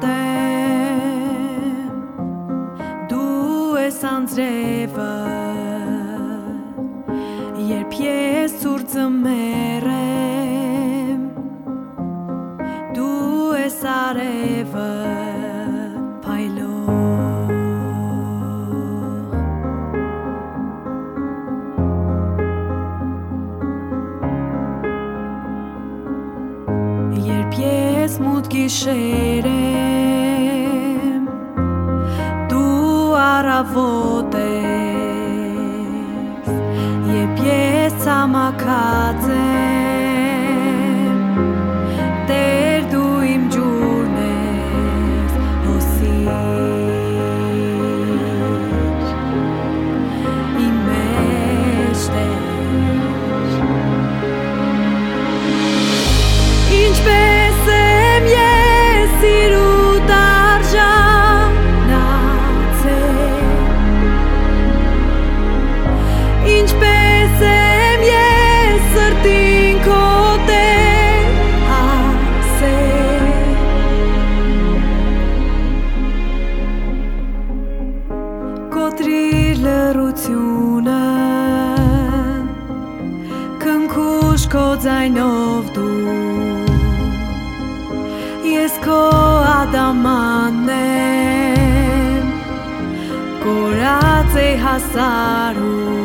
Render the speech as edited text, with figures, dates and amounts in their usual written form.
Du es anzreva Երբ ես ուրձը մերեմ Դու ես արևը փայլող Երբ ես մութ գիշեր եմ Դու առավոտ ես Երբ ես ցամաքած եմ Տեր դու իմ ջուրն ես հոսիր Իմ մեջ Տեր Ինչպես եմ ես սիրուտ արժանացել Ինչպես եմ ես սրտին քո տեր հասել Կոտրիր լռությունը Քնքուշ քո ձայնով դու Ես քո ադամանն եմ Կորած է հասարու